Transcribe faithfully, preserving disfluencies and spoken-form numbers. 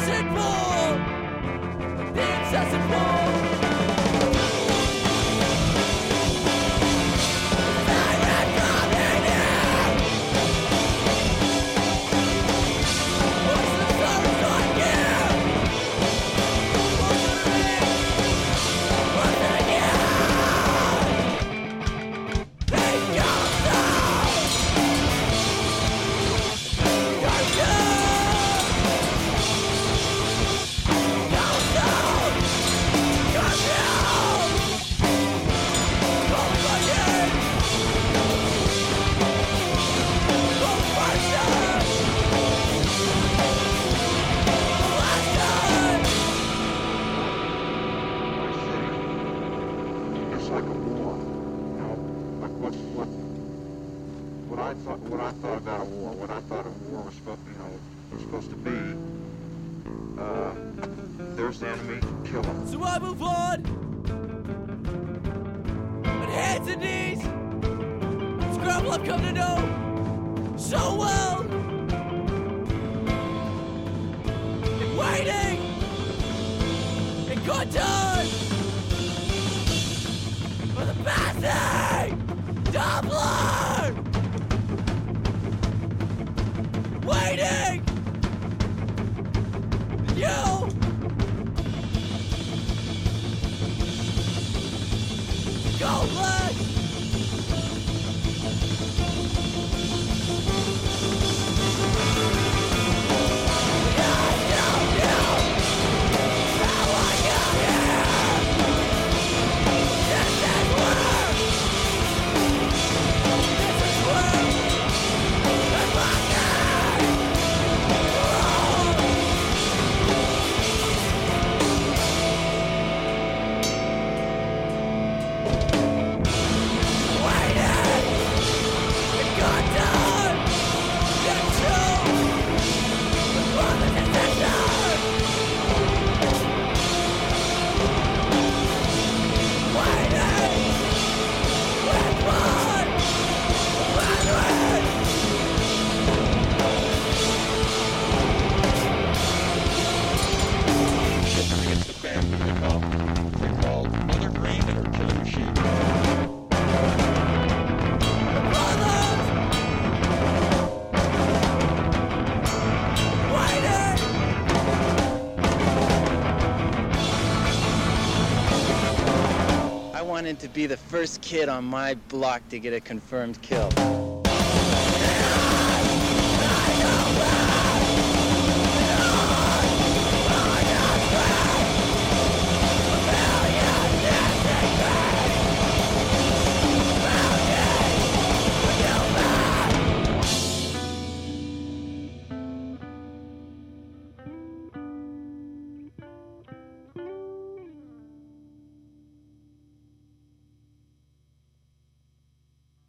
incessant pull, the incessant pull. I thought, what I thought about a war, what I thought a war was supposed, you know, was supposed to be. Uh, there's the enemy, kill him. So I move on, on hands and knees. Scrabble I've come to know so well. And waiting, and good time for the passing Doppler. Waiting! You! Go black! I wanted to be the first kid on my block to get a confirmed kill.